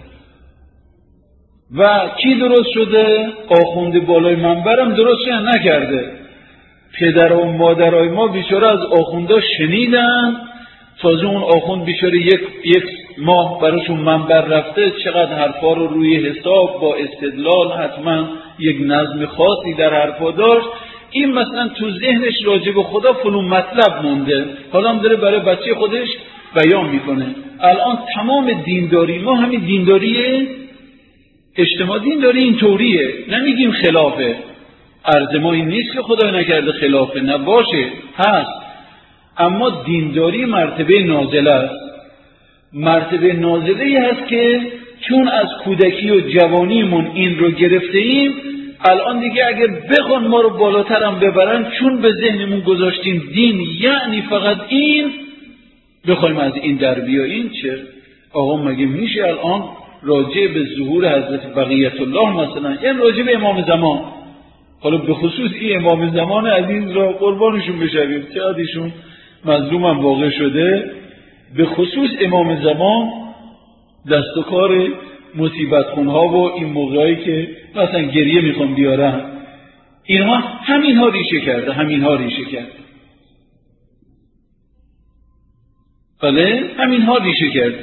و کی درست شده؟ آخوند بالای منبرم درست نکرده. پدر و مادرای ما بیچاره از آخوندا شنیدن، تازه اون آخوند بیچاره یک یک ماه براشون منبر رفته، چقدر حرفا رو روی حساب با استدلال حتما یک نظم خاصی در حرفا داشت. این مثلا تو ذهنش راجع به خدا فلون مطلب مونده، حالا هم داره برای بچه خودش بیان میکنه. الان تمام دینداری ما همین دینداریه، اجتماع دینداری اینطوریه. نمیگیم خلافه، عرض ما این نیست که خدا نکرده خلافه نباشه، هست، اما دینداری مرتبه نازله است. مرتبه نازله ای هست که چون از کودکی و جوانیمون این رو گرفته ایم، الان دیگه اگر بخوان ما رو بالاتر هم ببرن، چون به ذهنمون گذاشتیم دین یعنی فقط این، بخوایم از این در بیاییم. چه آقا مگه میشه الان راجع به ظهور حضرت بقیت الله مثلا، یعنی راجع به امام زمان، حالا به خصوص این امام زمان عزیز را قربانشون بشویم، چقدر ایشون مظلوم هم واقع شده، به خصوص امام زمان دست و کار مصیبت خونها و این موقعی که مثلا گریه میخوام بیارن، اینها همینها ریشه کرده، همینها ریشه کرده، بله همینها ریشه کرده.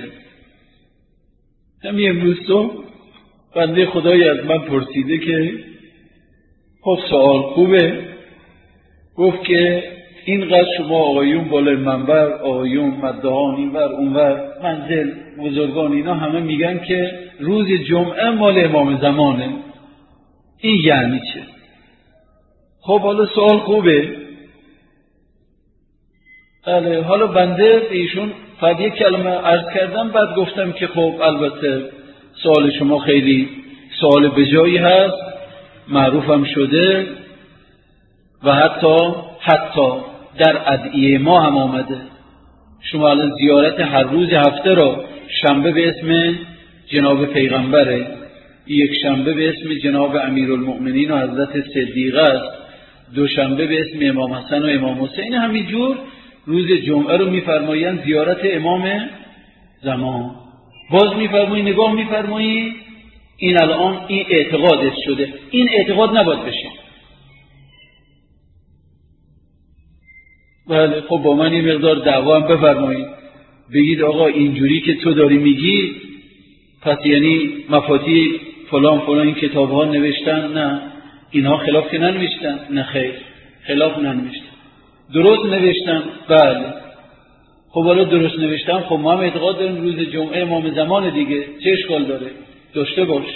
همین امروز صبح بنده خدایی از من پرسیده که خب سوال خوبه، گفت که اینقدر شما آقایون بالای منبر، آقایون مدعان اینور اونور منزل بزرگان اینا همه میگن که روز جمعه مال امام زمانه، این یعنی چه؟ خب حالا سوال خوبه، بله. حالا بنده به ایشون فقط یک کلمه عرض کردم، بعد گفتم که خب البته سوال شما خیلی سوال بجایی هست، معروفم شده و حتی حتی در ادعیه ما هم آمده. شما الان زیارت هر روز هفته را شنبه به اسم جناب پیغمبره، یک شنبه به اسم جناب امیرالمؤمنین و حضرت صدیقه است، دوشنبه به اسم امام حسن و امام حسین. همینجور روز جمعه رو میفرمایند زیارت امام زمان. باز میفرمایید، نگاه میفرمایید، این الان این اعتقادش شده. این اعتقاد نباید بشه. بله خب با من این مقدار دعوا هم بفرمایید، بگید آقا اینجوری که تو داری میگی پس یعنی مفاتیح فلان فلان این کتاب ها نوشتن؟ نه، اینها خلاف که ننوشتن. نه خیر، خلاف ننوشتن، درست نوشتن. بله خب حالا درست نوشتن، خب ما هم اعتقاد داریم روز جمعه امام زمان دیگه، چه اشکال داره؟ داشته باش.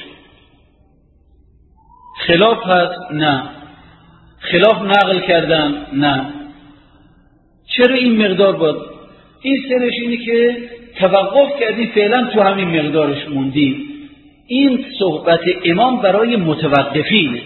خلاف هست؟ نه. خلاف نقل کردن؟ نه. چرا این مقدار بود؟ این سرش اینه که توقف کردی فعلا تو همین مقدارش موندی. این صحبت امام برای متوقفینه.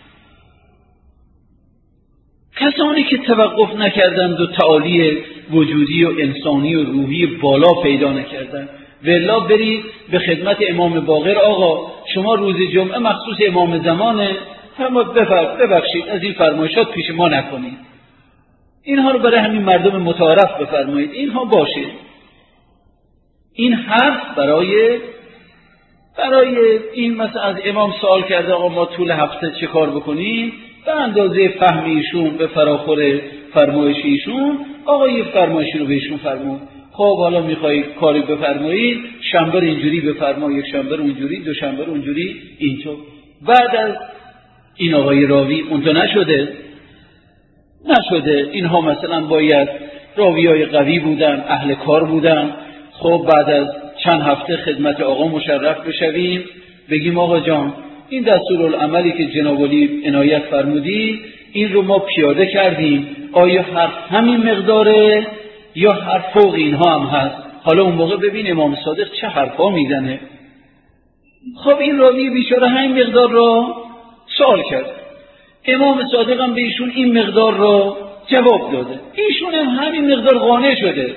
کسانی که توقف نکردند و تعالی وجودی و انسانی و روحی بالا پیدا نکردند، والله برید به خدمت امام باقر، آقا شما روز جمعه مخصوص امام زمانه، اما ببخشید از این فرمایشات پیش ما نکنید، اینها رو برای همین مردم متعارف بفرمایید، اینها باشه. این حرف برای برای این مثلا از امام سوال کرده آقا ما طول هفته چه کار بکنیم، به اندازه فهم ایشون به فراخور فرمایش ایشون، آقا یه فرمایشی رو بهشون فرمود. خب حالا میخوایی کاری بفرمایید، شنبه اینجوری بفرمایید، یک شنبه اونجوری، دو شنبه اونجوری، اینطور. بعد از این آقای راوی اونجا نشده نشده اینها مثلا باید راویای قوی بودن، اهل کار بودن. خب بعد از چند هفته خدمت آقا مشرف بشویم، بگیم آقا جان این دستورالعملی که جناب علی عنایت فرمودی این رو ما پیاده کردیم، آیا حرف همین مقداره یا حرف فوق اینها هم هست؟ حالا اون موقع ببین امام صادق چه حرفا میزنه. خب این راوی بیچاره همین مقدار رو سوال کرد، امام صادق هم به ایشون این مقدار رو جواب داده، ایشون هم همین مقدار قانع شده.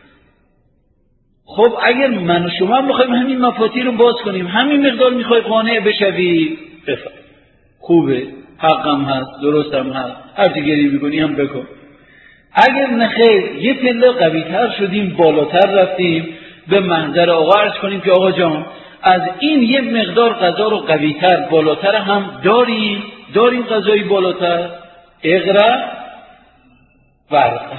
خب اگر من و شما میخوایم همین مفاتیح رو باز کنیم، همین مقدار میخوای قانع بشوی، بفهم خوبه، حقم هست، درستم هست، هر دیگری میکنی هم بکن. اگر نخیر یه پله قوی تر شدیم، بالاتر رفتیم، به محضر آقا عرض کنیم که آقا جان از این یه مقدار قضا رو قوی تر بالاتر هم داریم داریم قضایی بالاتر، اقرا ورقه.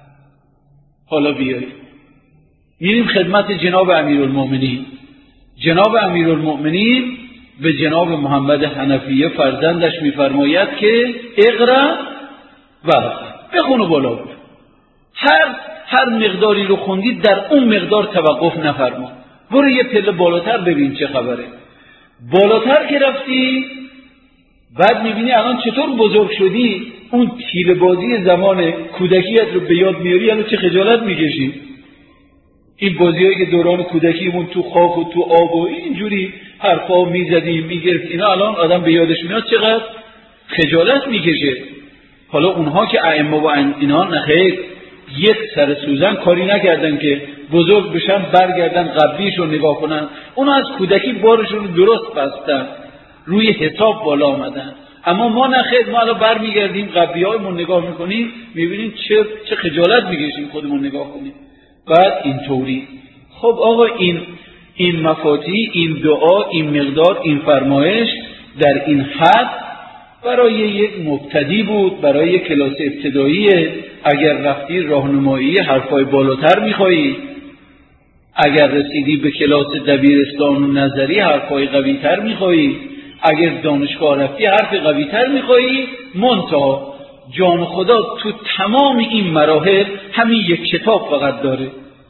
حالا بیایید میریم خدمت جناب امیرالمؤمنین. جناب امیرالمؤمنین به جناب محمد حنفیه فرزندش میفرماید که اقرا ورقه، بخون و بالا بود. هر هر مقداری رو خوندید در اون مقدار توقف نفرما، برو یه پله بالاتر ببین چه خبره. بالاتر که رفتی بعد میبینی الان چطور بزرگ شدی، اون تیره بازی زمان کودکیت رو به یاد میاری، الان چه خجالت میکشی. این بازیایی که دوران کودکیمون تو خاک و تو آب و اینجوری حرفا میزدیم میگرفت، اینا الان آدم به یادش میاد چقدر خجالت میکشه. حالا اونها که ائمه و اینا نخیر یک سر سوزن کاری نکردن که بزرگ بشن برگردن قبلیش رو نگاه کنن، اونا از کودکی بارشون رو درست بستن، روی حساب بالا آمدن. اما ما نخیر، ما الان برمیگردیم قبلی‌هامون نگاه میکنیم میبینیم چه چه خجالت میکشیم خودمون نگاه کنیم. بعد اینطوری خب آقا این این مفاتیح، این دعا، این مقدار، این فرمایش در این حد برای یک مبتدی بود، برای یک کلاس ابتدایی. اگر رفتی راهنمایی حرفای بالاتر میخوایی، اگر رسیدی به کلاس دبیرستان و نظری حرفای قوی تر میخوایی، اگر دانشگاه رفتی حرف قوی تر میخوایی، منتها جان خدا تو تمام این مراحل همین یک کتاب فقط داره.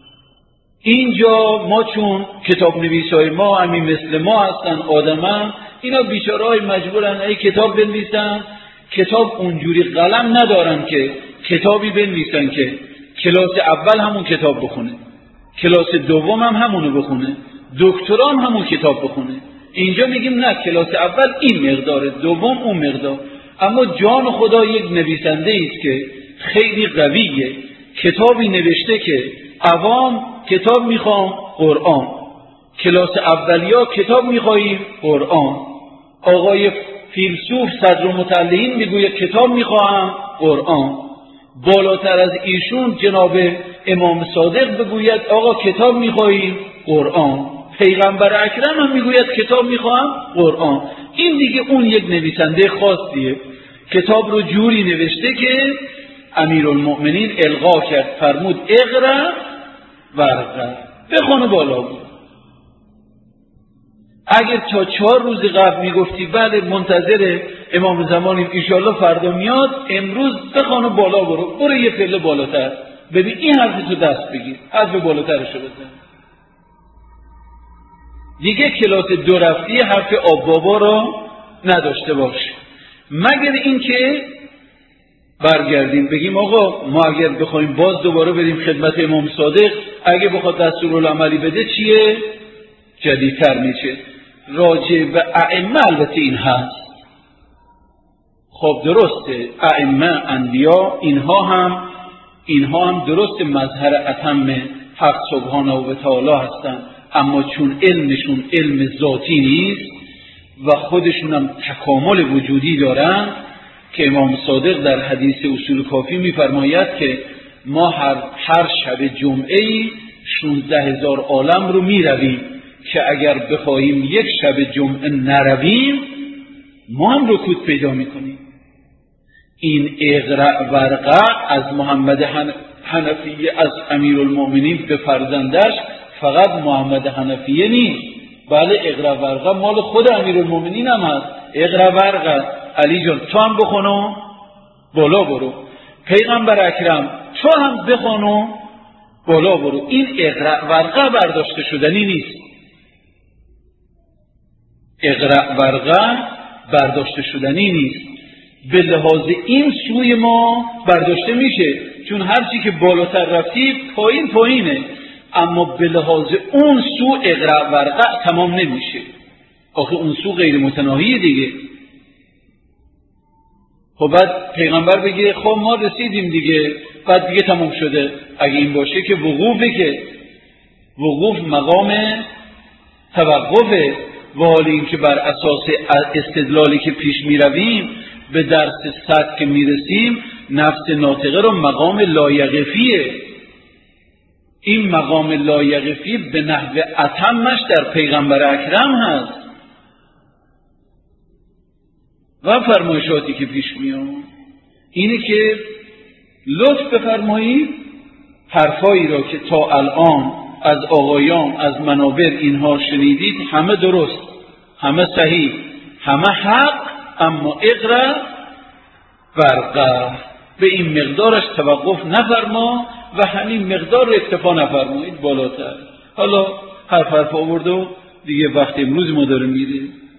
اینجا ما چون کتاب نویسای ما همین مثل ما هستن، آدمن، اینا بیچاره‌های مجبورن ای کتاب بنویسن، کتاب اونجوری قلم ندارن که کتابی بنویسن که کلاس اول همون کتاب بخونه، کلاس دوم هم همونو بخونه، دکترا هم همون کتاب بخونه. اینجا میگیم نه، کلاس اول این مقداره، دوم اون مقدار. اما جان خدا یک نویسنده است که خیلی قویه، کتابی نوشته که عوام کتاب میخوام قرآن. کلاس اولیا کتاب میخواهیم؟ قرآن. آقای فیلسوف صدرالمتعلقین میگوید کتاب میخواهم؟ قرآن. بالاتر از ایشون جناب امام صادق بگوید آقا کتاب میخواهیم؟ قرآن. پیغمبر اکرم هم میگوید کتاب میخواهم؟ قرآن. این دیگه اون یک نویسنده خاصیه، کتاب رو جوری نوشته که امیرالمؤمنین القا کرد، فرمود اقرا ورقا، بخون بالا بود. اگر تا چهار روز قبل میگفتی بله منتظر امام زمانیم انشاءالله فردا میاد، امروز بخون بالا برو، برو یه پله بالاتر، ببین این حرف تو دست بگیر، حرف بالاترشو بزن. دیگه کلاس دو رفتی حرف آب بابا را نداشته باش، مگر اینکه برگردیم بگیم آقا ما اگر بخوایم باز دوباره بریم خدمت امام صادق، اگه بخواد دستورالعملی بده چیه؟ جدیدتر میشه. راجع به ائمه البته این هست، خب درسته، ائمه انبیا اینها هم اینها هم درست مظهر اتم حق سبحانه و تعالی هستند، اما چون علمشون علم ذاتی نیست و خودشون هم تکامل وجودی دارن که امام صادق در حدیث اصول کافی میفرماید که ما هر, هر شب جمعه‌ای شانزده هزار عالم رو میرویم که اگر بخواهیم یک شب جمعه نرویم ما هم رکود پیدا میکنیم. این اقرأ ورقع از محمد حنفیه از امیرالمؤمنین به فرزندش فقط محمد حنفیه نیست، بله اقرأ ورقع مال خود امیرالمؤمنین هم هست. اقرأ ورقع علی جان تو هم بخونو بالا برو، پیغمبر اکرم تو هم بخونو بالا برو. این اقرأ ورقع برداشته شدنی نیست، اقرأ ورقع برداشته شدنی نیست. به لحاظ این سوی ما برداشته میشه، چون هرچی که بالاتر رفتی پایین پایینه، اما به لحاظ اون سو اقرأ ورقع تمام نمیشه، آخه اون سو غیر متناهی دیگه. خب بعد پیغمبر بگه خب ما رسیدیم دیگه، بعد دیگه تمام شده. اگه این باشه که وقوفه، که وقوف مقام توقفه، و حال این که بر اساس استدلالی که پیش می رویم به درس صد که می رسیم نفس ناطقه رو مقام لایقفیه. این مقام لایقفی به نحو اتمش در پیغمبر اکرم هست و فرمایشاتی که پیش میاد اینه که لطف بفرمایید حرفایی را که تا الان از آقایان از منابر اینها شنیدید همه درست، همه صحیح، همه حق، اما اقرأ ورقع، به این مقدارش توقف نفرما و همین مقدار رو اکتفا نفرمایید بالاتر. حالا حرف حرف آورد و دیگه وقت امروز ما داره میره.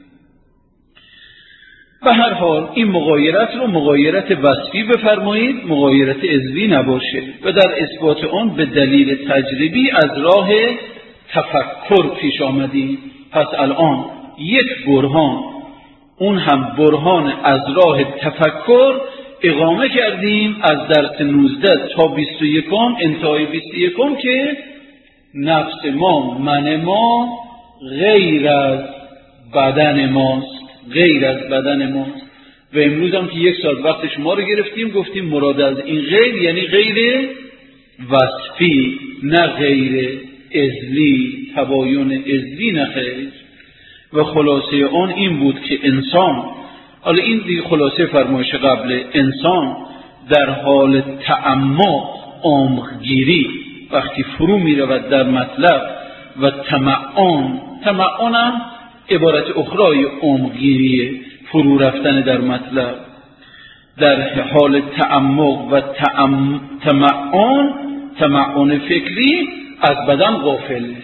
به هر حال این مغایرت رو مغایرت وصفی بفرمایید، مغایرت عضوی نباشه، و در اثبات آن به دلیل تجربی از راه تفکر پیش آمدیم. پس الان یک برهان، اون هم برهان از راه تفکر اقامه کردیم از درس نوزده تا بیست و یکم، انتهای بیست و یکم، که نفس ما، من ما غیر از بدن ماست، غیر از بدن ماست. و امروز هم که یک ساعت وقت شما رو گرفتیم گفتیم مراد از این غیر یعنی غیر وصفی، نه غیر عضوی، تباین عضوی نه خیر. و خلاصه آن این بود که انسان، حالا این دیگه خلاصه فرمایش قبل، انسان در حال تعمق عمقگیری وقتی فرو می رود در مطلب و تمعن، تمعنم عبارت اخرای عمقگیریه، فرو رفتن در مطلب، در حال تعمق و تعم... تمعن تمعن فکری از بدن غافله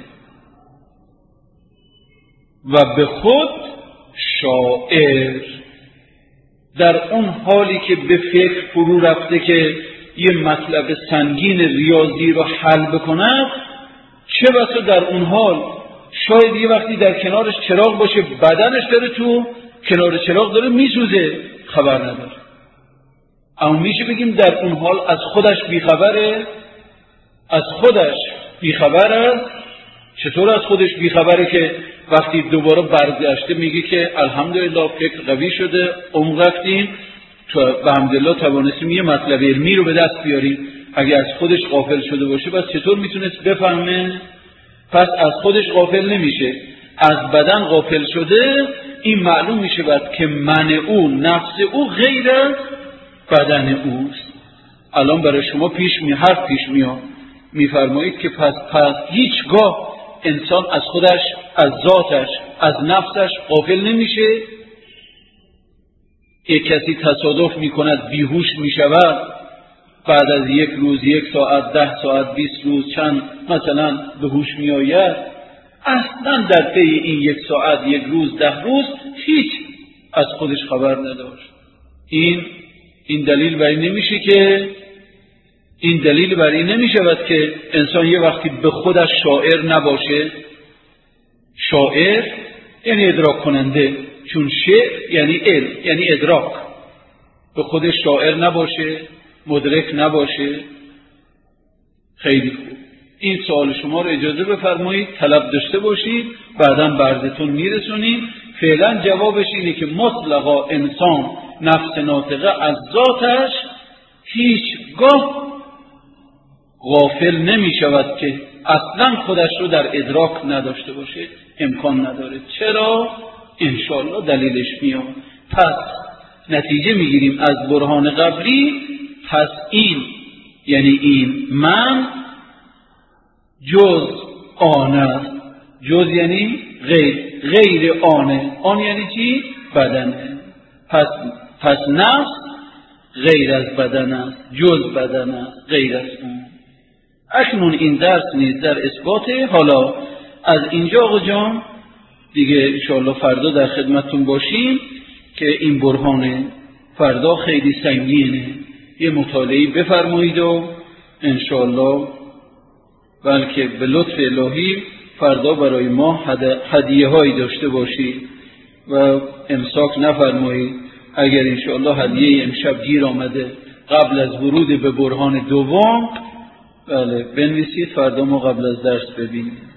و به خود شاعر. در اون حالی که به فکر فرو رفته که یه مطلب سنگین ریاضی رو حل بکنه، چه بسا در اون حال شاید یه وقتی در کنارش چراغ باشه بدنش داره تو کنار چراغ داره میسوزه خبر نداره، اما میشه بگیم در اون حال از خودش بیخبره، از خودش بیخبر است چطور از خودش بیخبره که وقتی دوباره برگشته میگه که الحمدلله فکر قوی شده، عمق رفتیم، به حمدالله توانستیم یه مطلب علمی رو به دست بیاریم. اگه از خودش غافل شده باشه پس چطور میتونست بفهمه؟ پس از خودش غافل نمیشه، از بدن غافل شده. این معلوم میشه بعد که من او، نفس او غیر از بدن اوست. الان برای شما پیش می هر پیش میاد میفرمایید که پس پس هیچگاه انسان از خودش، از ذاتش، از نفسش غافل نمیشه. یک کسی تصادف میکند بیهوش میشود، بعد از یک روز، یک ساعت، ده ساعت، بیست روز، چند مثلا به هوش میآید، اصلا در طی این یک ساعت، یک روز، ده روز هیچ از خودش خبر نداشت. این این دلیل بر این نمیشه که این دلیل بر این نمیشود که انسان یه وقتی به خودش شاعر نباشه. شاعر یعنی ادراک کننده، چون شعر یعنی علم، یعنی ادراک. به خودش شاعر نباشه، مدرک نباشه. خیلی خوب، این سوال شما رو اجازه بفرمایید طلب داشته باشید، بعداً برزتون میرسونیم. فعلا جوابش اینه که مطلقا انسان نفس ناطقه از ذاتش هیچگاه غافل نمی شود که اصلا خودش رو در ادراک نداشته باشه، امکان نداره. چرا؟ انشاءالله دلیلش میاد. پس نتیجه میگیریم از برهان قبلی، پس این یعنی این من جز آن است. جز یعنی غیر، غیر آنه. آن یعنی چی؟ بدنه. پس پس نفس غیر از بدن است، جز بدن است، غیر از اون. اکنون این درس نیز در اثباته. حالا از اینجا آقا جان دیگه انشاءالله فردا در خدمتون باشیم که این برهان فردا خیلی سنگینه. یه مطالعه بفرمایید و انشاءالله بلکه به لطف الهی فردا برای ما هدیه هایی داشته باشید و امساک نفرمایید. اگر انشاءالله هدیه امشب گیر آمده قبل از ورود به برهان دوم، بله بنویسید، فردا ما قبل از درس ببینیم.